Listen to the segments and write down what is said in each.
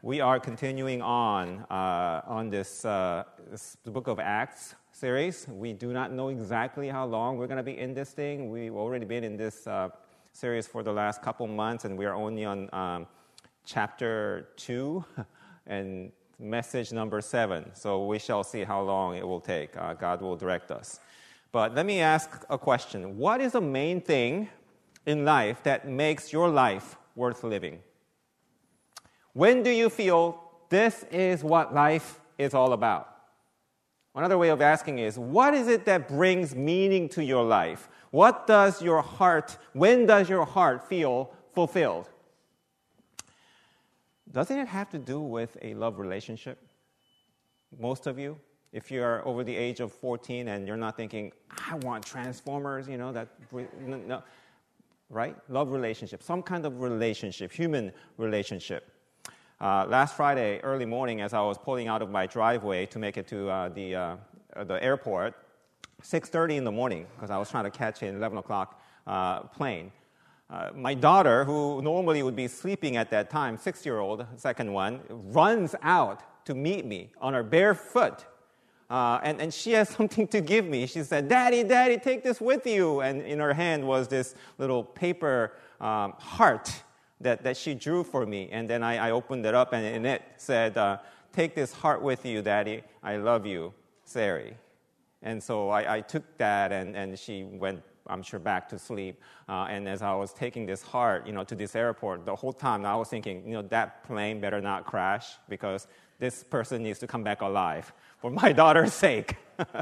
We are continuing on this Book of Acts series. We do not know exactly how long we're going to be in this thing. We've already been in this series for the last couple months, and we are only on chapter 2 and message number 7. So we shall see how long it will take. God will direct us. But let me ask a question. What is the main thing in life that makes your life worth living? When do you feel this is what life is all about? Another way of asking is, what is it that brings meaning to your life? When does your heart feel fulfilled? Doesn't it have to do with a love relationship? Most of you, if you're over the age of 14 and you're not thinking, I want Transformers, no, right? Love relationship, some kind of relationship, human relationship. Last Friday, early morning, as I was pulling out of my driveway to make it to the airport, 6:30 in the morning, because I was trying to catch an 11 o'clock plane. My daughter, who normally would be sleeping at that time, 6-year-old, second one, runs out to meet me on her bare foot. And she has something to give me. She said, Daddy, take this with you. And in her hand was this little paper heart that she drew for me. And then I opened it up, and in it said, take this heart with you, Daddy. I love you, Sari. And so I took that, and she went, I'm sure, back to sleep. And as I was taking this heart, to this airport, the whole time I was thinking, that plane better not crash, because this person needs to come back alive for my daughter's sake.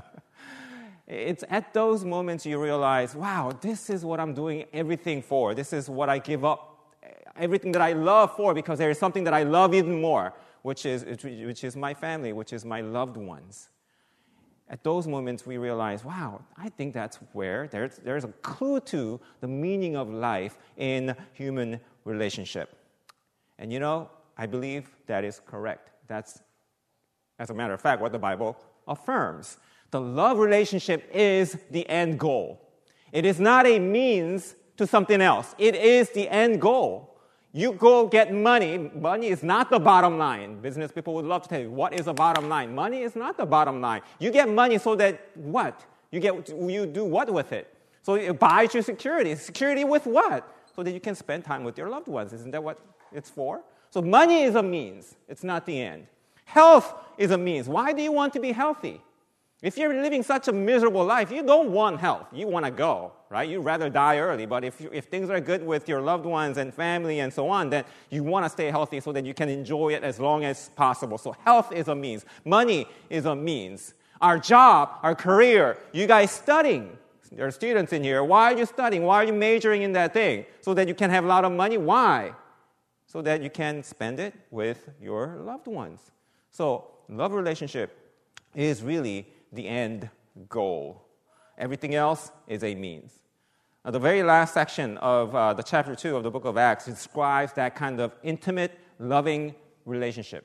It's at those moments you realize, wow, this is what I'm doing everything for. This is what I give up everything that I love for, because there is something that I love even more, which is my family, which is my loved ones. At those moments, we realize, wow, I think that's where there's a clue to the meaning of life in human relationship. And I believe that is correct. That's, as a matter of fact, what the Bible affirms. The love relationship is the end goal. It is not a means to something else. It is the end goal. You go get money. Money is not the bottom line. Business people would love to tell you, what is the bottom line? Money is not the bottom line. You get money so that what? You do what with it? So it buys you security. Security with what? So that you can spend time with your loved ones. Isn't that what it's for? So money is a means. It's not the end. Health is a means. Why do you want to be healthy? If you're living such a miserable life, you don't want health. You want to go, right? You'd rather die early. But if things are good with your loved ones and family and so on, then you want to stay healthy so that you can enjoy it as long as possible. So health is a means. Money is a means. Our job, our career, you guys studying. There are students in here. Why are you studying? Why are you majoring in that thing? So that you can have a lot of money? Why? So that you can spend it with your loved ones. So love relationship is really the end goal. Everything else is a means. Now, the very last section of the chapter 2 of the book of Acts describes that kind of intimate, loving relationship.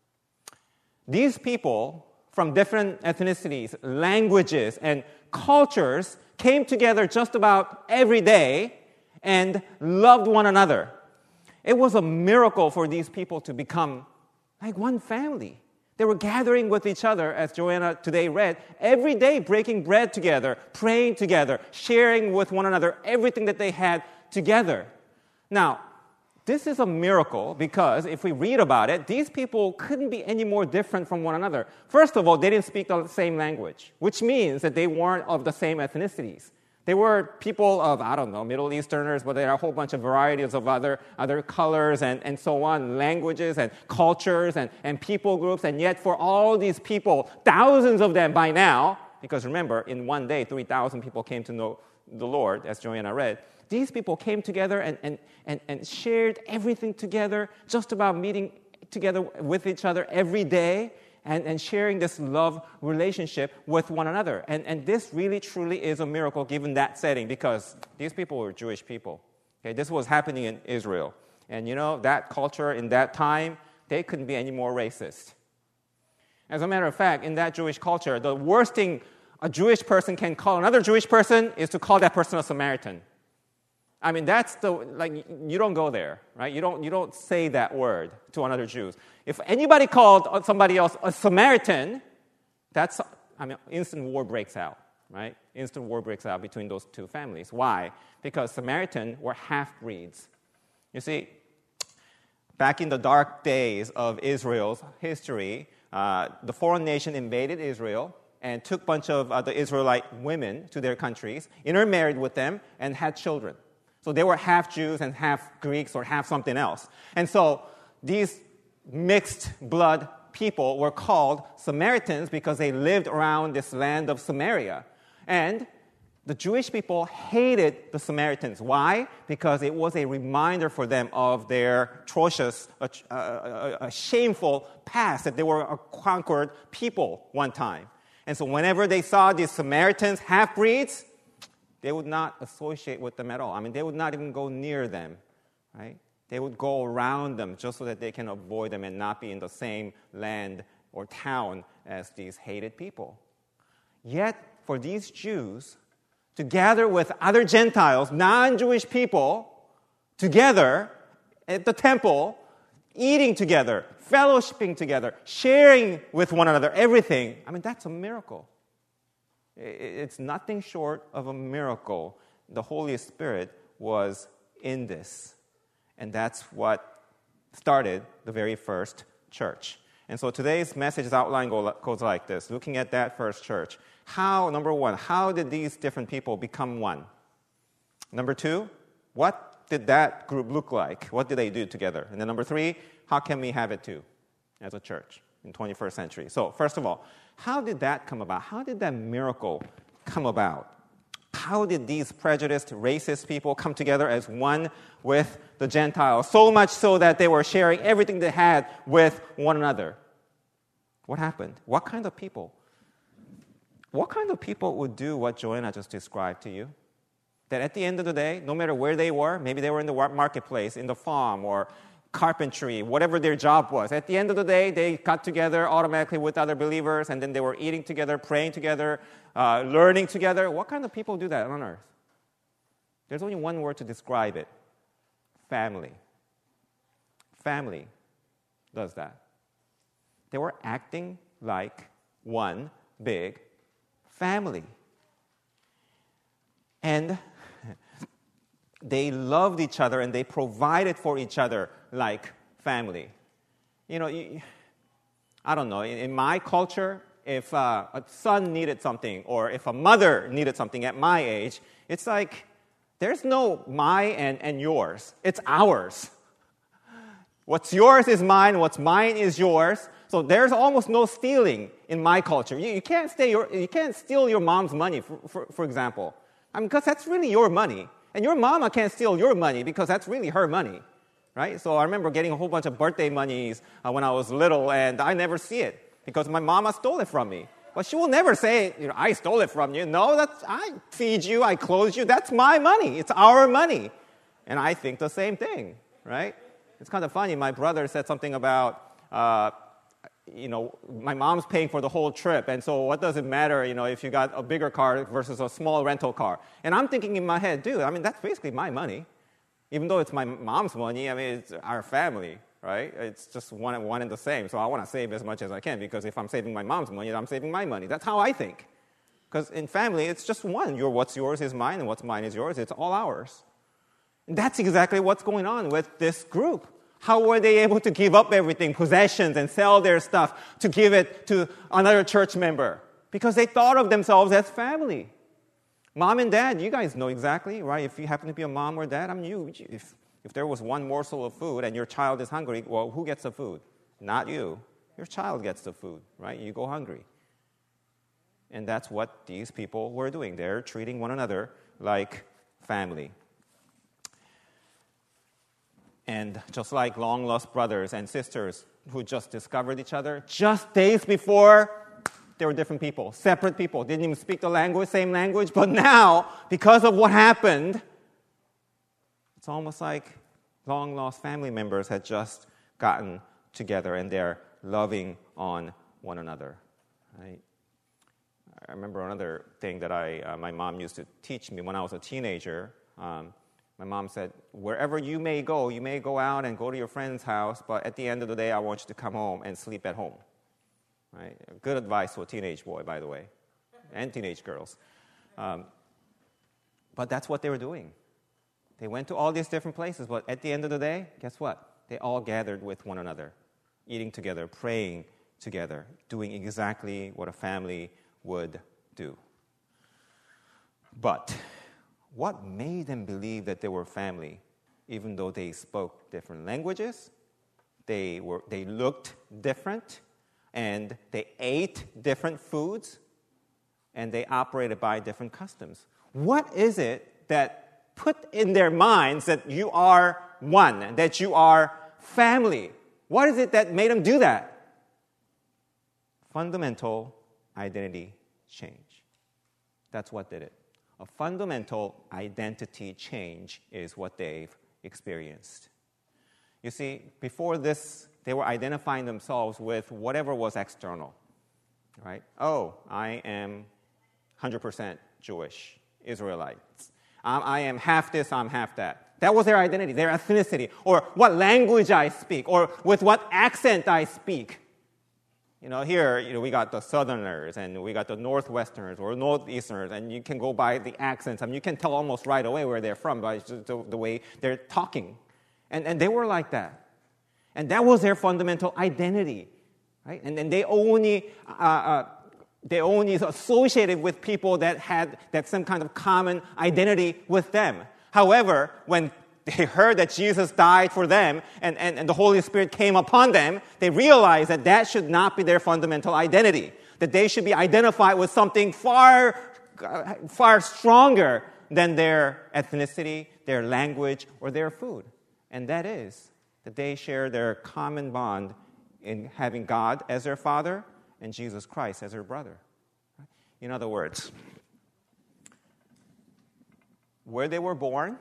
These people from different ethnicities, languages, and cultures came together just about every day and loved one another. It was a miracle for these people to become like one family. They were gathering with each other, as Joanna today read, every day breaking bread together, praying together, sharing with one another everything that they had together. Now, this is a miracle because if we read about it, these people couldn't be any more different from one another. First of all, they didn't speak the same language, which means that they weren't of the same ethnicities. They were people of, Middle Easterners, but there are a whole bunch of varieties of other colors and so on, languages and cultures and people groups. And yet for all these people, thousands of them by now, because remember, in one day, 3,000 people came to know the Lord, as Joanna read. These people came together and shared everything together, just about meeting together with each other every day. And sharing this love relationship with one another. And this really, truly is a miracle given that setting because these people were Jewish people. Okay, this was happening in Israel. And that culture in that time, they couldn't be any more racist. As a matter of fact, in that Jewish culture, the worst thing a Jewish person can call another Jewish person is to call that person a Samaritan. I mean, that's you don't go there, right? You don't say that word to another Jew. If anybody called somebody else a Samaritan, instant war breaks out, right? Instant war breaks out between those two families. Why? Because Samaritan were half-breeds. You see, back in the dark days of Israel's history, the foreign nation invaded Israel and took a bunch of the Israelite women to their countries, intermarried with them, and had children. So they were half Jews and half Greeks or half something else. And so these mixed blood people were called Samaritans because they lived around this land of Samaria. And the Jewish people hated the Samaritans. Why? Because it was a reminder for them of their atrocious, a shameful past, that they were a conquered people one time. And so whenever they saw these Samaritans, half-breeds, they would not associate with them at all. I mean, they would not even go near them, right? They would go around them just so that they can avoid them and not be in the same land or town as these hated people. Yet, for these Jews to gather with other Gentiles, non-Jewish people, together at the temple, eating together, fellowshipping together, sharing with one another, everything, I mean, that's a miracle. It's nothing short of a miracle. The Holy Spirit was in this. And that's what started the very first church. And so today's message outline goes like this, looking at that first church. Number one, how did these different people become one? Number two, what did that group look like? What did they do together? And then number three, how can we have it too as a church in 21st century? So first of all, how did that come about? How did that miracle come about? How did these prejudiced, racist people come together as one with the Gentiles, so much so that they were sharing everything they had with one another? What happened? What kind of people? What kind of people would do what Joanna just described to you? That at the end of the day, no matter where they were, maybe they were in the marketplace, in the farm, or carpentry, whatever their job was. At the end of the day, they got together automatically with other believers, and then they were eating together, praying together, learning together. What kind of people do that on earth? There's only one word to describe it. Family. Family does that. They were acting like one big family. And they loved each other and they provided for each other like family. You know, I don't know, in my culture, if a son needed something or if a mother needed something at my age, it's like there's no my and yours. It's ours. What's yours is mine, what's mine is yours. So there's almost no stealing in my culture. You can't steal your mom's money, for example. I mean, because that's really your money. And your mama can't steal your money because that's really her money, right? So I remember getting a whole bunch of birthday monies when I was little, and I never see it because my mama stole it from me. But she will never say, I stole it from you. No, I feed you, I clothe you. That's my money. It's our money. And I think the same thing, right? It's kind of funny. My brother said something about, my mom's paying for the whole trip, and so what does it matter, if you got a bigger car versus a small rental car? And I'm thinking in my head, dude, I mean, that's basically my money. Even though it's my mom's money, I mean, it's our family, right? It's just one and the same. So I want to save as much as I can, because if I'm saving my mom's money, I'm saving my money. That's how I think. Because in family, it's just one. What's yours is mine, and what's mine is yours. It's all ours. And that's exactly what's going on with this group. How were they able to give up everything, possessions, and sell their stuff to give it to another church member? Because they thought of themselves as family. Mom and dad, you guys know exactly, right? If you happen to be a mom or dad, if there was one morsel of food and your child is hungry, well, who gets the food? Not you. Your child gets the food, right? You go hungry. And that's what these people were doing. They're treating one another like family. And just like long-lost brothers and sisters who just discovered each other, just days before, they were different people, separate people, didn't even speak the language, same language. But now, because of what happened, it's almost like long-lost family members had just gotten together and they're loving on one another. Right? I remember another thing that my mom used to teach me when I was a teenager. My mom said, wherever you may go out and go to your friend's house, but at the end of the day, I want you to come home and sleep at home. Right? Good advice for a teenage boy, by the way, and teenage girls. But that's what they were doing. They went to all these different places, but at the end of the day, guess what? They all gathered with one another, eating together, praying together, doing exactly what a family would do. But what made them believe that they were family, even though they spoke different languages, they looked different, and they ate different foods, and they operated by different customs? What is it that put in their minds that you are one, that you are family? What is it that made them do that? Fundamental identity change. That's what did it. A fundamental identity change is what they've experienced. You see, before this, they were identifying themselves with whatever was external, right? Oh, I am 100% Jewish, Israelites. I am half this, I'm half that. That was their identity, their ethnicity, or what language I speak, or with what accent I speak. Here, we got the Southerners, and we got the Northwesterners, or Northeasterners, and you can go by the accents. I mean, you can tell almost right away where they're from by just the way they're talking. And they were like that. And that was their fundamental identity, right? And they only associated with people that had that some kind of common identity with them. However, when they heard that Jesus died for them and the Holy Spirit came upon them, they realized that that should not be their fundamental identity, that they should be identified with something far, far stronger than their ethnicity, their language, or their food. And that is that they share their common bond in having God as their Father and Jesus Christ as their brother. In other words, where they were born,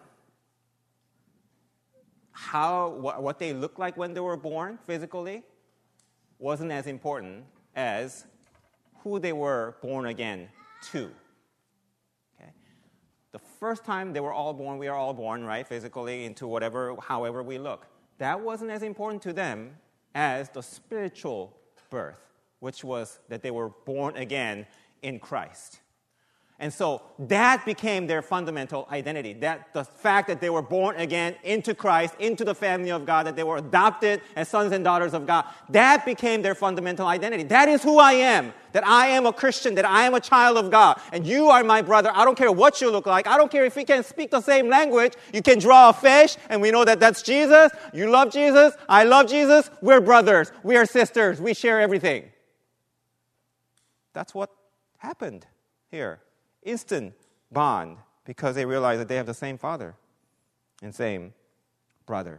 what they looked like when they were born physically wasn't as important as who they were born again to. Okay? The first time they were all born, we are all born, right, physically into however we look. That wasn't as important to them as the spiritual birth, which was that they were born again in Christ. And so that became their fundamental identity. That the fact that they were born again into Christ, into the family of God, that they were adopted as sons and daughters of God, that became their fundamental identity. That is who I am, that I am a Christian, that I am a child of God, and you are my brother. I don't care what you look like. I don't care if we can speak the same language. You can draw a fish, and we know that that's Jesus. You love Jesus. I love Jesus. We're brothers. We are sisters. We share everything. That's what happened here. Instant bond because they realize that they have the same father and same brother.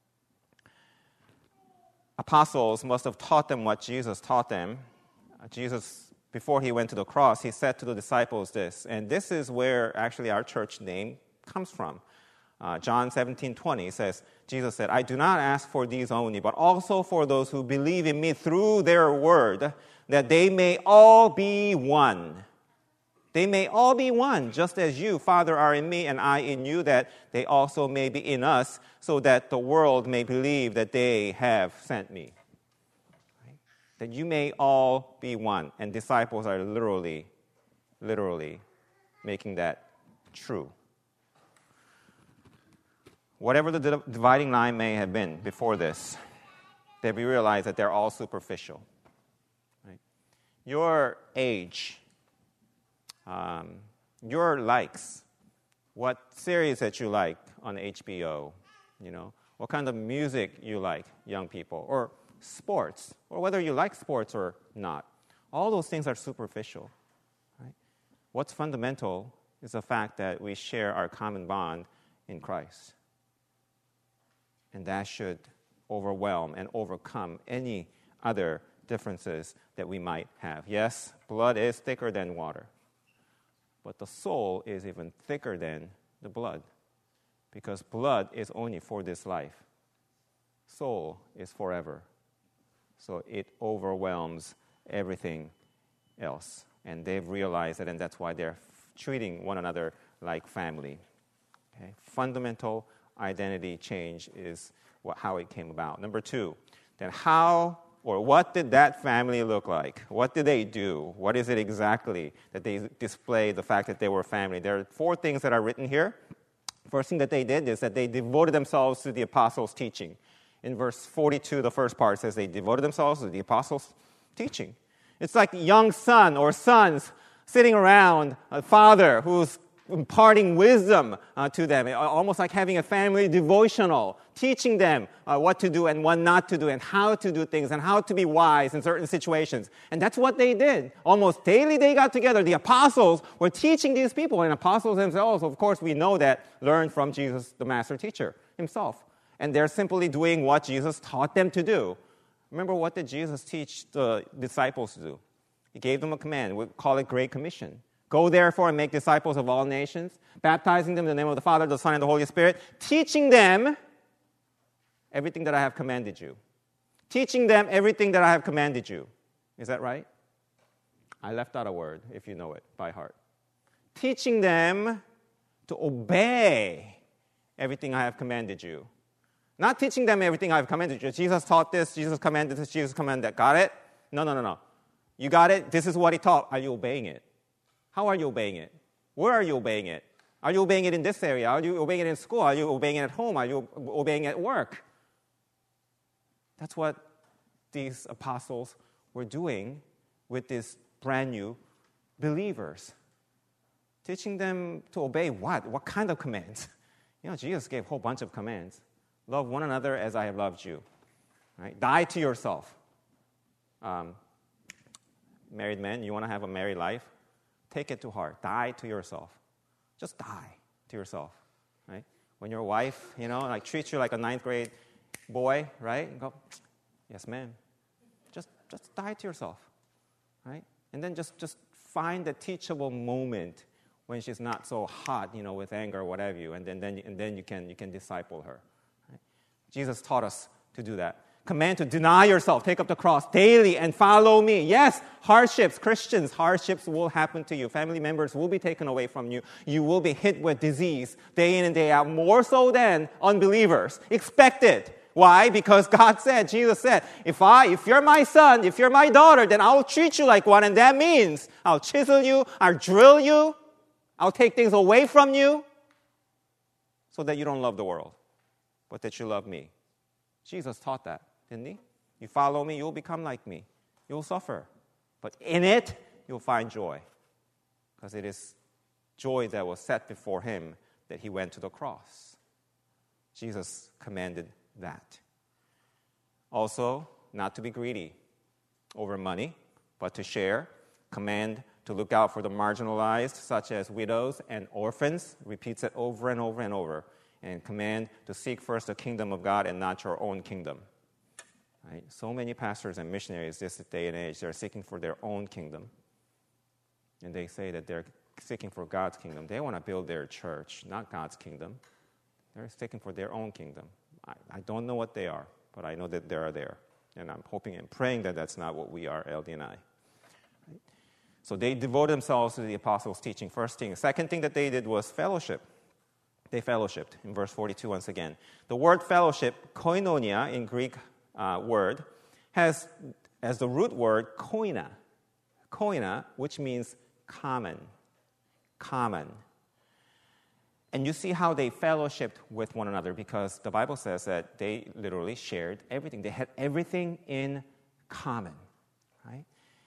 Apostles must have taught them what Jesus taught them. Jesus, before he went to the cross, he said to the disciples this, and this is where actually our church name comes from. John 17:20 says, Jesus said, I do not ask for these only, but also for those who believe in me through their word, that they may all be one. They may all be one, just as you, Father, are in me and I in you, that they also may be in us, so that the world may believe that they have sent me. Right? That you may all be one. And disciples are literally making that true. Whatever the dividing line may have been before this, they realize that they're all superficial. Right? Your age, your likes, what series that you like on HBO, what kind of music you like, young people, or sports, or whether you like sports or not. All those things are superficial. Right? What's fundamental is the fact that we share our common bond in Christ. And that should overwhelm and overcome any other differences that we might have. Yes, blood is thicker than water. But the soul is even thicker than the blood, because blood is only for this life. Soul is forever. So it overwhelms everything else. And they've realized that, and that's why they're treating one another like family. Okay? Fundamental identity change is how it came about. Number two, then how or what did that family look like? What did they do? What is it exactly that they displayed the fact that they were family? There are four things that are written here. First thing that they did is that they devoted themselves to the apostles' teaching. In verse 42, the first part says they devoted themselves to the apostles' teaching. It's like a young son or sons sitting around a father who's imparting wisdom to them, almost like having a family devotional, teaching them what to do and what not to do and how to do things and how to be wise in certain situations. And that's what they did. Almost daily they got together. The apostles were teaching these people, and apostles themselves, of course, we know that, learned from Jesus, the master teacher himself. And they're simply doing what Jesus taught them to do. Remember, what did Jesus teach the disciples to do? He gave them a command. We call it Great Commission. Go therefore and make disciples of all nations, baptizing them in the name of the Father, the Son, and the Holy Spirit, teaching them everything that I have commanded you. Teaching them everything that I have commanded you. Is that right? I left out a word, if you know it by heart. Teaching them to obey everything I have commanded you. Not teaching them everything I have commanded you. Jesus taught this, Jesus commanded this, Jesus commanded that. Got it? No. You got it? This is what he taught. Are you obeying it? How are you obeying it? Where are you obeying it? Are you obeying it in this area? Are you obeying it in school? Are you obeying it at home? Are you obeying it at work? That's what these apostles were doing with these brand new believers. Teaching them to obey what? What kind of commands? Jesus gave a whole bunch of commands. Love one another as I have loved you. Right? Die to yourself. Married men, you want to have a married life? Take it to heart. Die to yourself. Just die to yourself, right? When your wife, treats you like a 9th grade boy, right? You go, yes, ma'am. Just die to yourself, right? And then just find the teachable moment when she's not so hot, with anger or whatever you, and then you can disciple her. Right? Jesus taught us to do that. Command to deny yourself, take up the cross daily and follow me. Yes, hardships, Christians, hardships will happen to you. Family members will be taken away from you. You will be hit with disease day in and day out, more so than unbelievers. Expect it. Why? Because God said, Jesus said, if you're my son, if you're my daughter, then I'll treat you like one, and that means I'll chisel you, I'll drill you, I'll take things away from you so that you don't love the world, but that you love me. Jesus taught that. Didn't he? You follow me, you'll become like me. You'll suffer. But in it, you'll find joy. Because it is joy that was set before him that he went to the cross. Jesus commanded that. Also, not to be greedy over money, but to share. Command to look out for the marginalized, such as widows and orphans. Repeats it over and over and over. And command to seek first the kingdom of God and not your own kingdom. Right? So many pastors and missionaries this day and age, they're seeking for their own kingdom. And they say that they're seeking for God's kingdom. They want to build their church, not God's kingdom. They're seeking for their own kingdom. I don't know what they are, but I know that they are there. And I'm hoping and praying that that's not what we are, LD and I. Right? So they devoted themselves to the apostles' teaching, first thing. Second thing that they did was fellowship. They fellowshipped, in verse 42 once again. The word fellowship, koinonia in Greek word, has as the root word koina. Koina, which means common. Common. And you see how they fellowshipped with one another, because the Bible says that they literally shared everything. They had everything in common, right?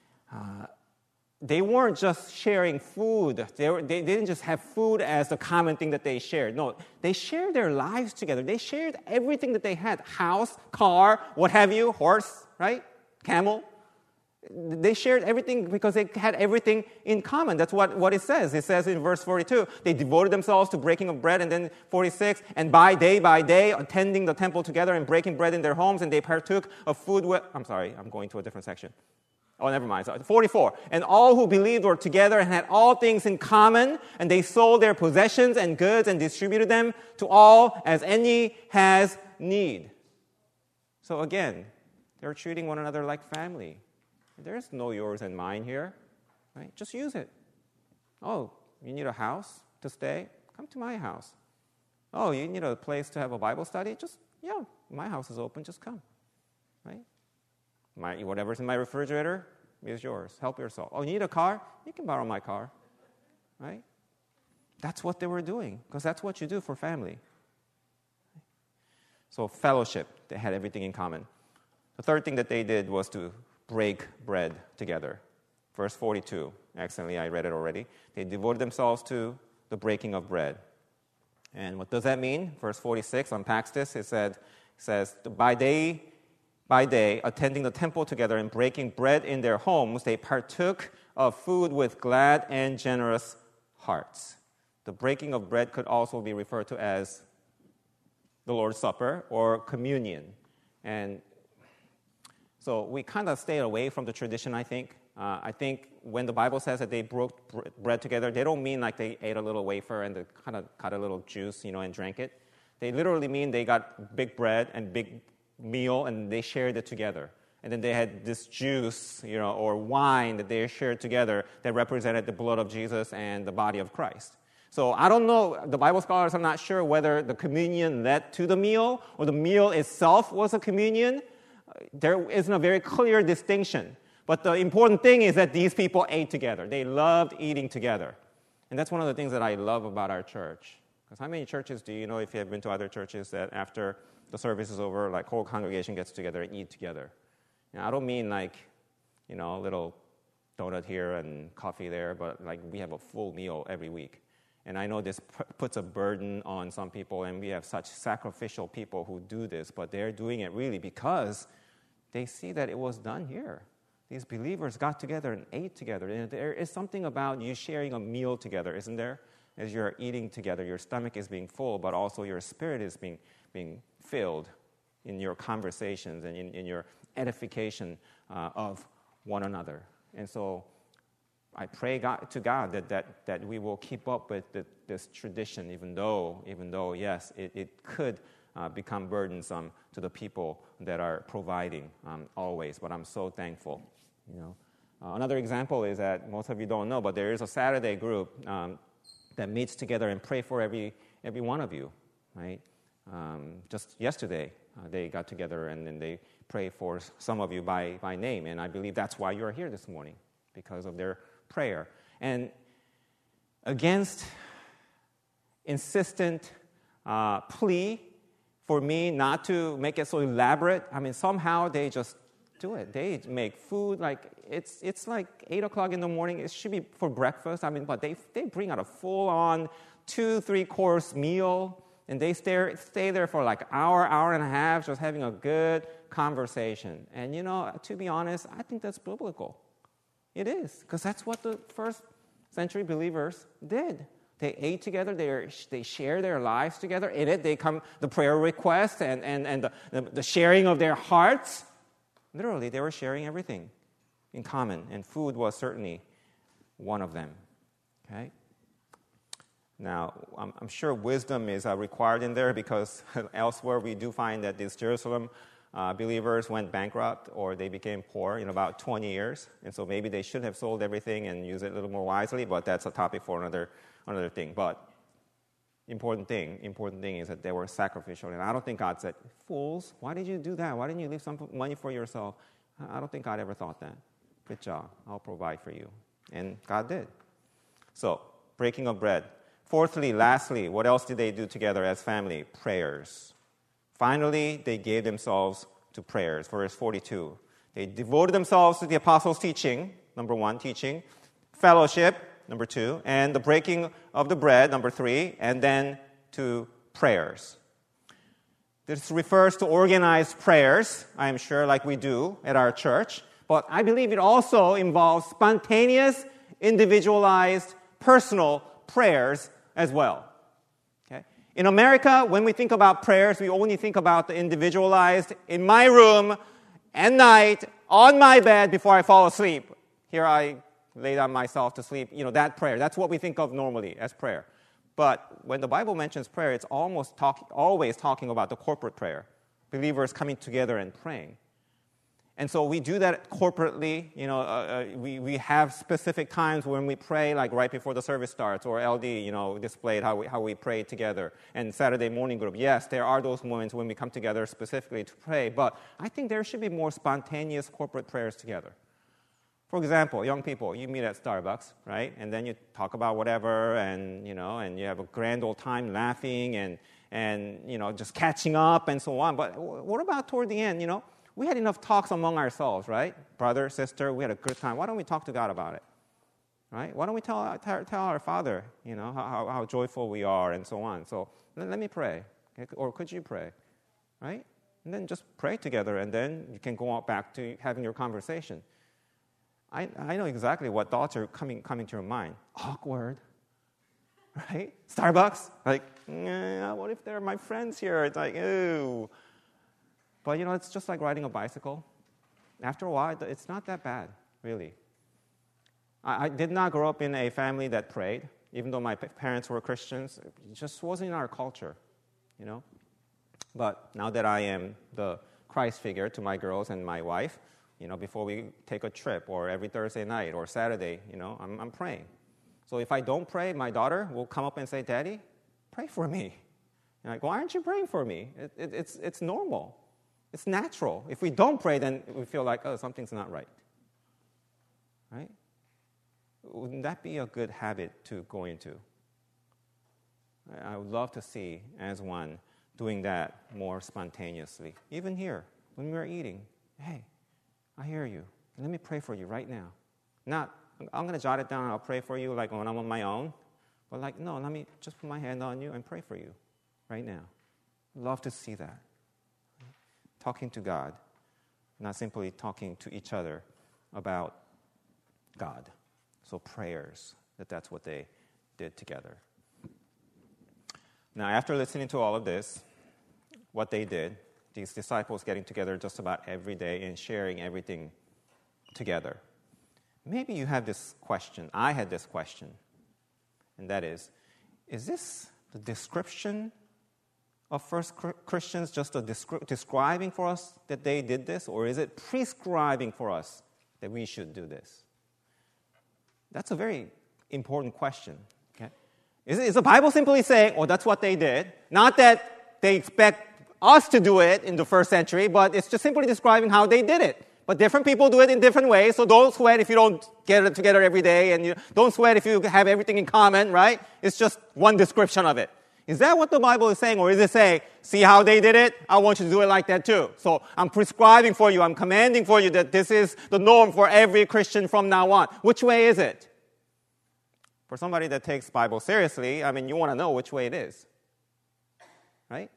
They weren't just sharing food. They didn't just have food as the common thing that they shared. No, they shared their lives together. They shared everything that they had. House, car, what have you, horse, right? Camel. They shared everything because they had everything in common. That's what it says. It says in verse 42, they devoted themselves to breaking of bread, and then 46, and by day, attending the temple together and breaking bread in their homes, and they partook of food with... I'm sorry, I'm going to a different section. Oh, never mind. 44. And all who believed were together and had all things in common, and they sold their possessions and goods and distributed them to all as any has need. So again, they're treating one another like family. There's no yours and mine here. Right? Just use it. Oh, you need a house to stay? Come to my house. Oh, you need a place to have a Bible study? My house is open, just come, right? Whatever's in my refrigerator is yours. Help yourself. Oh, you need a car? You can borrow my car, right? That's what they were doing, because that's what you do for family. So fellowship, they had everything in common. The third thing that they did was to break bread together. Verse 42, accidentally I read it already. They devoted themselves to the breaking of bread. And what does that mean? Verse 46 unpacks this. It says, by day, attending the temple together and breaking bread in their homes, they partook of food with glad and generous hearts. The breaking of bread could also be referred to as the Lord's Supper or communion. And so we kind of stayed away from the tradition, I think. I think when the Bible says that they broke bread together, they don't mean like they ate a little wafer and they kind of got a little juice, and drank it. They literally mean they got big bread and big meal and they shared it together. And then they had this juice, or wine that they shared together that represented the blood of Jesus and the body of Christ. So I don't know, the Bible scholars are not sure whether the communion led to the meal or the meal itself was a communion. There isn't a very clear distinction. But the important thing is that these people ate together. They loved eating together. And that's one of the things that I love about our church. Because how many churches do you know, if you have been to other churches, that after the service is over, like whole congregation gets together and eat together? I don't mean like, a little donut here and coffee there, but like we have a full meal every week. And I know this puts a burden on some people, and we have such sacrificial people who do this, but they're doing it really because they see that it was done here. These believers got together and ate together. And there is something about you sharing a meal together, isn't there? As you're eating together, your stomach is being full, but also your spirit is being filled in your conversations and in your edification of one another. And so I pray to God that we will keep up with this tradition, even though yes, it could become burdensome to the people that are providing always. But I'm so thankful. Another example is that most of you don't know, but there is a Saturday group that meets together and pray for every one of you, right? Just yesterday, they got together and then they pray for some of you by name, and I believe that's why you're here this morning, because of their prayer. And against insistent plea for me not to make it so elaborate, somehow they just do it. They make food like it's like 8 o'clock in the morning. It should be for breakfast. But they bring out a full-on 2-3 course meal, and they stay there for like hour and a half, just having a good conversation. And to be honest, I think that's biblical. It is, because that's what the first century believers did. They ate together. They share their lives together. In it, they come the prayer requests and the sharing of their hearts. Literally, they were sharing everything in common, and food was certainly one of them. Okay. Now, I'm sure wisdom is required in there, because elsewhere we do find that these Jerusalem believers went bankrupt or they became poor in about 20 years, and so maybe they should have sold everything and used it a little more wisely. But that's a topic for another thing. But important thing is that they were sacrificial. And I don't think God said, "Fools, why did you do that? Why didn't you leave some money for yourself?" I don't think God ever thought that. Good job. I'll provide for you. And God did. So, breaking of bread. Fourthly, lastly, what else did they do together as family? Prayers. Finally, they gave themselves to prayers. Verse 42. They devoted themselves to the apostles' teaching, number 1, teaching, fellowship, number 2, and the breaking of the bread, number 3, and then to prayers. This refers to organized prayers, I am sure, like we do at our church, but I believe it also involves spontaneous, individualized, personal prayers as well. Okay? In America, when we think about prayers, we only think about the individualized, in my room, at night, on my bed before I fall asleep. Here I lay down myself to sleep, that prayer. That's what we think of normally as prayer. But when the Bible mentions prayer, it's always talking about the corporate prayer, believers coming together and praying. And so we do that corporately. We have specific times when we pray, like right before the service starts, or LD, displayed how we pray together. And Saturday morning group, yes, there are those moments when we come together specifically to pray, but I think there should be more spontaneous corporate prayers together. For example, young people, you meet at Starbucks, right? And then you talk about whatever, and you have a grand old time laughing and just catching up and so on. But what about toward the end, We had enough talks among ourselves, right? Brother, sister, we had a good time. Why don't we talk to God about it? Right? Why don't we tell our Father, how joyful we are and so on. So let me pray. Or could you pray? Right? And then just pray together, and then you can go back to having your conversation. I know exactly what thoughts are coming to your mind. Awkward. Right? Starbucks? Like, what if they're my friends here? It's like, ooh. But, it's just like riding a bicycle. After a while, it's not that bad, really. I did not grow up in a family that prayed, even though my parents were Christians. It just wasn't in our culture, But now that I am the Christ figure to my girls and my wife, before we take a trip or every Thursday night or Saturday, I'm praying. So if I don't pray, my daughter will come up and say, Daddy, pray for me. And I'm like, why aren't you praying for me? It's normal. It's natural. If we don't pray, then we feel like, something's not right. Right? Wouldn't that be a good habit to go into? I would love to see, as one, doing that more spontaneously. Even here, when we're eating, hey, I hear you. Let me pray for you right now. Not, I'm going to jot it down and I'll pray for you like when I'm on my own. But no, let me just put my hand on you and pray for you right now. Love to see that. Talking to God, not simply talking to each other about God. So prayers, that's what they did together. Now, after listening to all of this, what they did, these disciples getting together just about every day and sharing everything together. Maybe you have this question. I had this question. And that is this the description of first Christians, just describing for us that they did this? Or is it prescribing for us that we should do this? That's a very important question. Okay? Is the Bible simply saying, that's what they did? Not that they expect us to do it in the first century, but it's just simply describing how they did it. But different people do it in different ways, so don't sweat if you don't get it together every day, and you don't sweat if you have everything in common, right? It's just one description of it. Is that what the Bible is saying, or is it saying, see how they did it? I want you to do it like that too. So I'm prescribing for you, I'm commanding for you that this is the norm for every Christian from now on. Which way is it? For somebody that takes Bible seriously, you want to know which way it is. Right?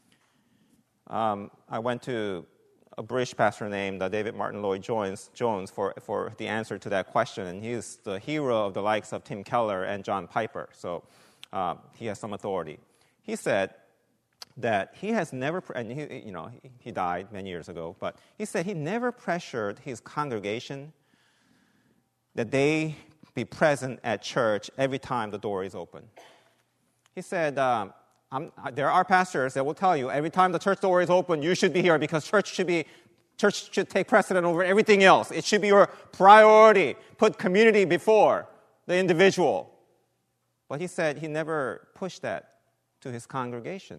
I went to a British pastor named David Martin Lloyd Jones for the answer to that question, and he's the hero of the likes of Tim Keller and John Piper, so he has some authority. He said that he has never, and he died many years ago, but he said he never pressured his congregation that they be present at church every time the door is open. He said, there are pastors that will tell you every time the church door is open, you should be here because church should take precedent over everything else. It should be your priority. Put community before the individual. But he said he never pushed that to his congregation.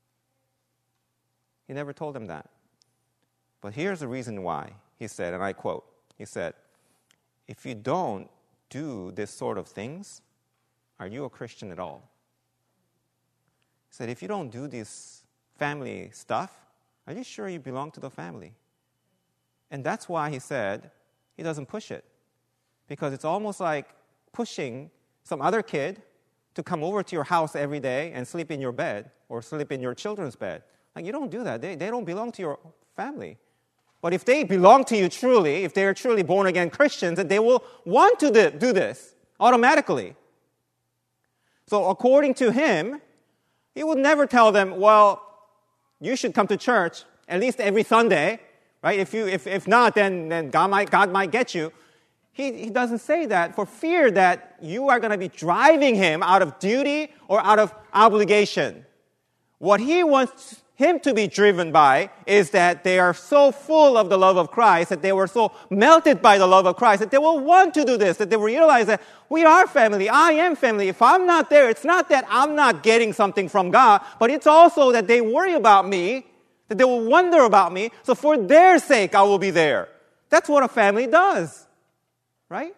He never told them that. But here's the reason why. He said, and I quote, he said, if you don't do this sort of things, are you a Christian at all? He said, if you don't do this family stuff, are you sure you belong to the family? And that's why he said he doesn't push it. Because it's almost like pushing some other kid to come over to your house every day and sleep in your bed or sleep in your children's bed. Like, you don't do that. They don't belong to your family. But if they belong to you truly, if they are truly born-again Christians, then they will want to do this automatically. So according to him, he would never tell them, well, you should come to church at least every Sunday, right? If not, then God might get you. He doesn't say that for fear that you are going to be driving him out of duty or out of obligation. What he wants him to be driven by is that they are so full of the love of Christ, that they were so melted by the love of Christ, that they will want to do this, that they will realize that we are family, I am family. If I'm not there, it's not that I'm not getting something from God, but it's also that they worry about me, that they will wonder about me, so for their sake I will be there. That's what a family does, right?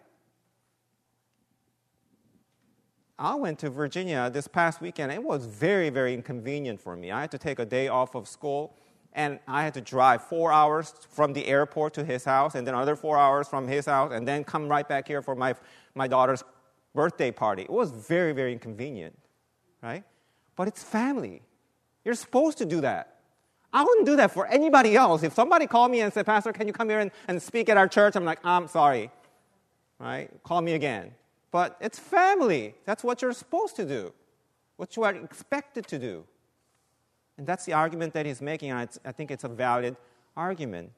I went to Virginia this past weekend. It was very, very inconvenient for me. I had to take a day off of school, and I had to drive 4 hours from the airport to his house, and then another 4 hours from his house, and then come right back here for my daughter's birthday party. It was very, very inconvenient, right? But it's family. You're supposed to do that. I wouldn't do that for anybody else. If somebody called me and said, Pastor, can you come here and speak at our church? I'm like, I'm sorry, right? Call me again. But it's family. That's what you're supposed to do, what you are expected to do. And that's the argument that he's making, and I think it's a valid argument.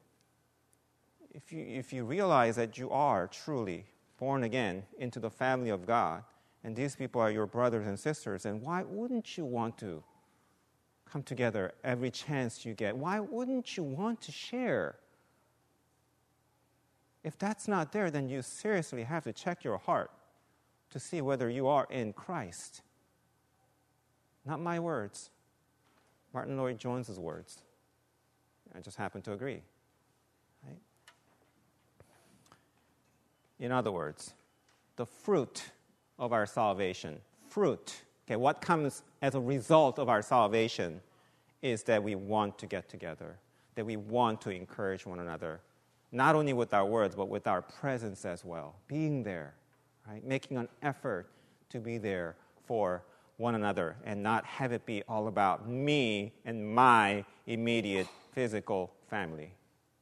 If you realize that you are truly born again into the family of God, and these people are your brothers and sisters, then why wouldn't you want to come together every chance you get? Why wouldn't you want to share? If that's not there, then you seriously have to check your heart to see whether you are in Christ. Not my words. Martin Lloyd-Jones's words. I just happen to agree. Right? In other words, the fruit of our salvation, what comes as a result of our salvation is that we want to get together, that we want to encourage one another, not only with our words, but with our presence as well, being there. Right? Making an effort to be there for one another and not have it be all about me and my immediate physical family.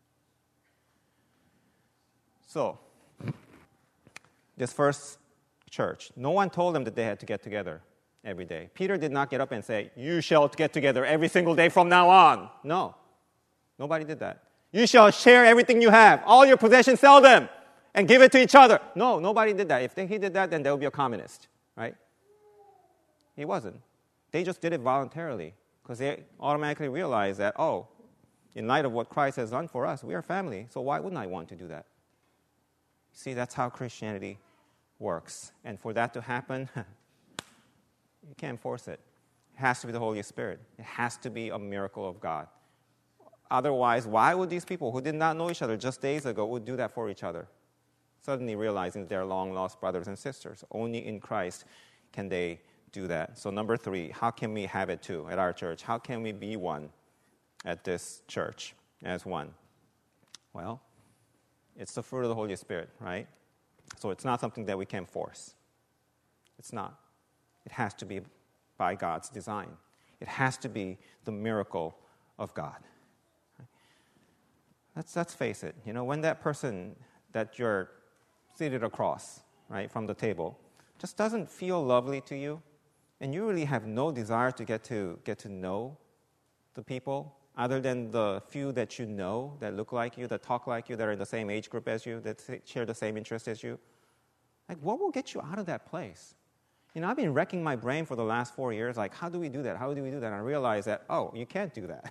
So, this first church, no one told them that they had to get together every day. Peter did not get up and say, you shall get together every single day from now on. No, nobody did that. You shall share everything you have. All your possessions, sell them and give it to each other. No, nobody did that. If he did that, then they would be a communist, right? He wasn't. They just did it voluntarily because they automatically realized that, in light of what Christ has done for us, we are family, so why wouldn't I want to do that? See, that's how Christianity works. And for that to happen, you can't force it. It has to be the Holy Spirit. It has to be a miracle of God. Otherwise, why would these people who did not know each other just days ago would do that for each other? Suddenly realizing they're long-lost brothers and sisters. Only in Christ can they do that. So number 3, how can we have it too at our church? How can we be one at this church as one? Well, it's the fruit of the Holy Spirit, right? So it's not something that we can force. It's not. It has to be by God's design. It has to be the miracle of God. Let's face it. When that person that you're seated across, right, from the table, just doesn't feel lovely to you, and you really have no desire to get to know the people, other than the few that you know that look like you, that talk like you, that are in the same age group as you, that share the same interests as you, like, what will get you out of that place? I've been wrecking my brain for the last 4 years, like, how do we do that? How do we do that? And I realized that, you can't do that.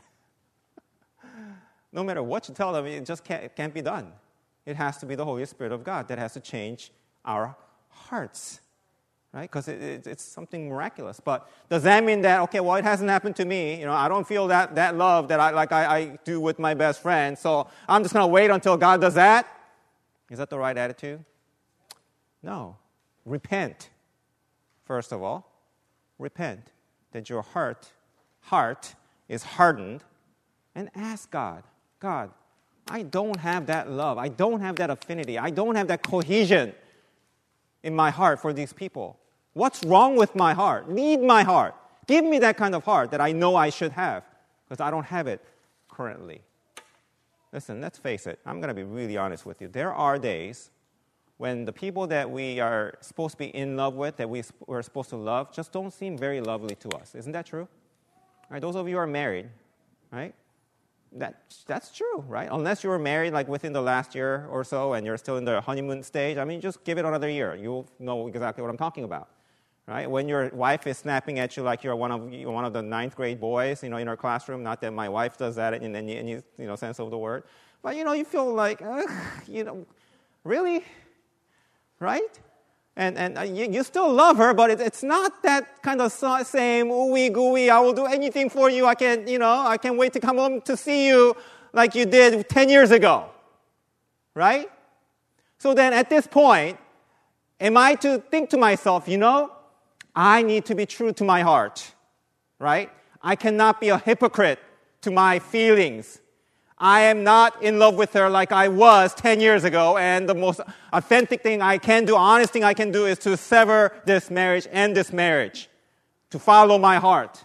No matter what you tell them, it just can't be done. It has to be the Holy Spirit of God that has to change our hearts, right? Because it's something miraculous. But does that mean that, it hasn't happened to me. I don't feel that love that I do with my best friend, so I'm just going to wait until God does that? Is that the right attitude? No. Repent, first of all. Repent that your heart is hardened, and ask God, I don't have that love. I don't have that affinity. I don't have that cohesion in my heart for these people. What's wrong with my heart? Lead my heart. Give me that kind of heart that I know I should have, because I don't have it currently. Listen, let's face it. I'm going to be really honest with you. There are days when the people that we are supposed to be in love with, that we're supposed to love, just don't seem very lovely to us. Isn't that true? All right, those of you who are married, right? That's true, right? Unless you were married like within the last year or so and you're still in the honeymoon stage, just give it another year. You'll know exactly what I'm talking about, right? When your wife is snapping at you like you're one of the ninth grade boys, in our classroom. Not that my wife does that in any sense of the word, but you feel like, really, right? And you still love her, but it's not that kind of same ooey gooey. I will do anything for you. I can't wait to come home to see you like you did 10 years ago, right? So then at this point, am I to think to myself, I need to be true to my heart, right? I cannot be a hypocrite to my feelings. I am not in love with her like I was 10 years ago, and the most authentic thing I can do, honest thing I can do is to sever this marriage, end this marriage, to follow my heart.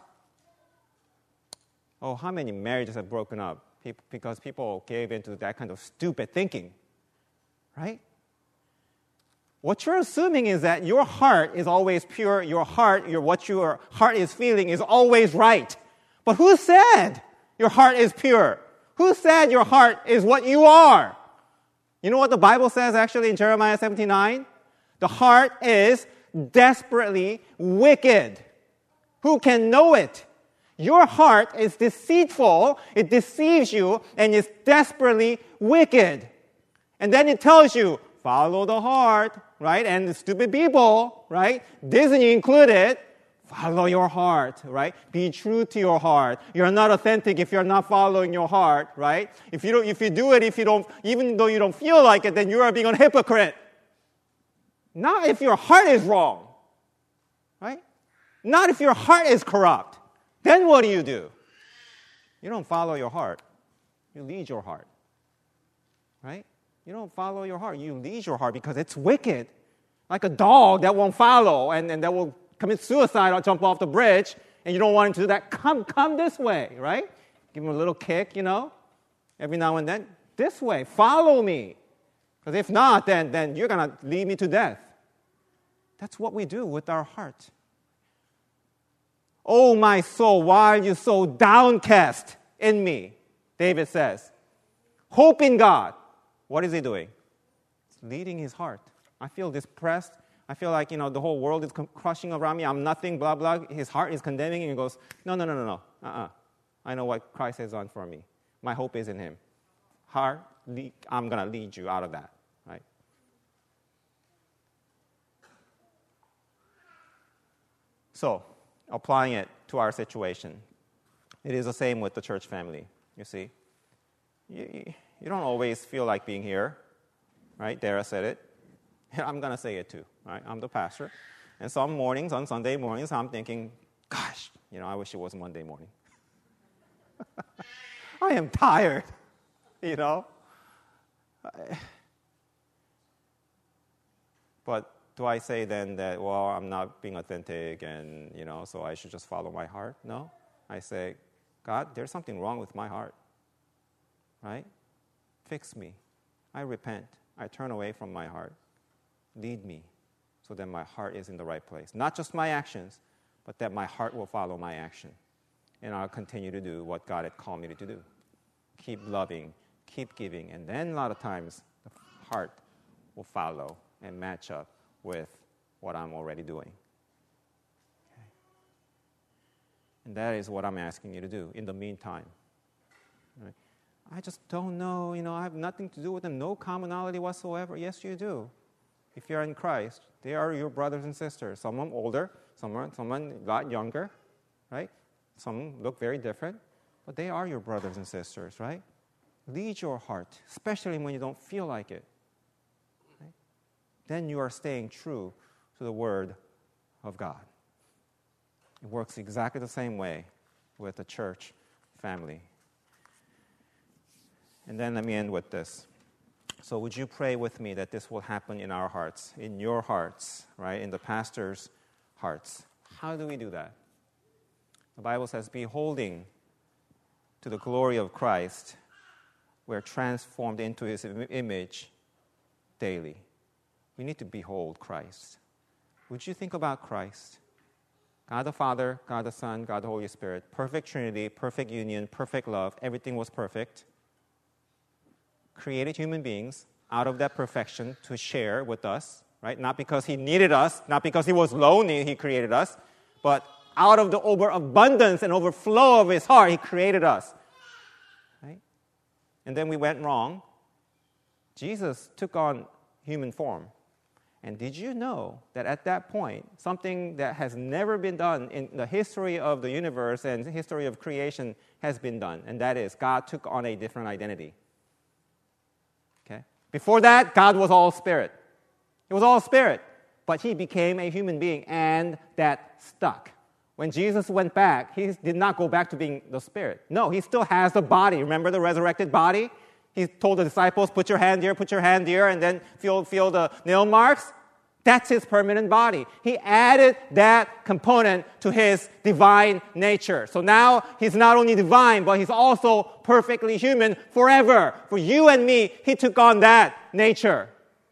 Oh, how many marriages have broken up because people gave into that kind of stupid thinking, right? What you're assuming is that your heart is always pure, what your heart is feeling is always right. But who said your heart is pure? Who said your heart is what you are? You know what the Bible says actually in Jeremiah 79? The heart is desperately wicked. Who can know it? Your heart is deceitful, it deceives you, and is desperately wicked. And then it tells you, follow the heart, right? And the stupid people, right? Disney included, follow your heart, right? Be true to your heart. You're not authentic if you're not following your heart, right? If you do it, even though you don't feel like it, then you are being a hypocrite. Not if your heart is wrong, right? Not if your heart is corrupt. Then what do? You don't follow your heart. You lead your heart, right? You don't follow your heart. You lead your heart because it's wicked. Like a dog that won't follow and that will commit suicide or jump off the bridge, and you don't want him to do that. Come this way, right? Give him a little kick, every now and then. This way, follow me. Because if not, then you're going to lead me to death. That's what we do with our heart. Oh, my soul, why are you so downcast in me? David says. Hope in God. What is he doing? He's leading his heart. I feel depressed. I feel like, the whole world is crushing around me. I'm nothing, blah, blah. His heart is condemning, and he goes, no. I know what Christ has done for me. My hope is in him. Heart, I'm going to lead you out of that, right? So, applying it to our situation, it is the same with the church family, you see. You don't always feel like being here, right? Dara said it. I'm going to say it too, right? I'm the pastor. And some mornings, on Sunday mornings, I'm thinking, gosh, I wish it was Monday morning. I am tired, But do I say then that, well, I'm not being authentic and, so I should just follow my heart? No. I say, God, there's something wrong with my heart, right? Fix me. I repent. I turn away from my heart. Lead me so that my heart is in the right place. Not just my actions, but that my heart will follow my action. And I'll continue to do what God had called me to do. Keep loving, keep giving, and then a lot of times the heart will follow and match up with what I'm already doing. Okay. And that is what I'm asking you to do in the meantime. Right? I just don't know, I have nothing to do with them, no commonality whatsoever. Yes, you do. If you're in Christ, they are your brothers and sisters. Someone older, someone a lot younger, right? Some look very different, but they are your brothers and sisters, right? Lead your heart, especially when you don't feel like it. Right? Then you are staying true to the Word of God. It works exactly the same way with the church family. And then let me end with this. So would you pray with me that this will happen in our hearts, in your hearts, right? In the pastor's hearts. How do we do that? The Bible says, beholding to the glory of Christ, we're transformed into his image daily. We need to behold Christ. Would you think about Christ? God the Father, God the Son, God the Holy Spirit, perfect Trinity, perfect union, perfect love, everything was perfect. Created human beings out of that perfection to share with us, right? Not because he needed us, not because he was lonely, he created us, but out of the overabundance and overflow of his heart, he created us, right? And then we went wrong. Jesus took on human form. And did you know that at that point, something that has never been done in the history of the universe and the history of creation has been done, and that is God took on a different identity. Okay? Before that, God was all spirit. He was all spirit, but he became a human being, and that stuck. When Jesus went back, he did not go back to being the spirit. No, he still has the body. Remember the resurrected body? He told the disciples, put your hand here, and then feel the nail marks. That's his permanent body. He added that component to his divine nature. So now he's not only divine, but he's also perfectly human forever. For you and me, he took on that nature.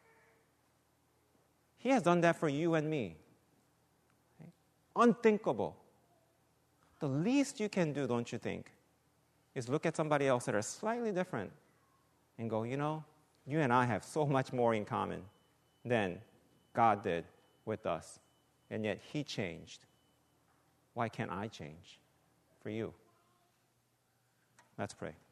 He has done that for you and me. Unthinkable. The least you can do, don't you think, is look at somebody else that are slightly different and go, you know, you and I have so much more in common than God did with us. And yet he changed. Why can't I change for you? Let's pray.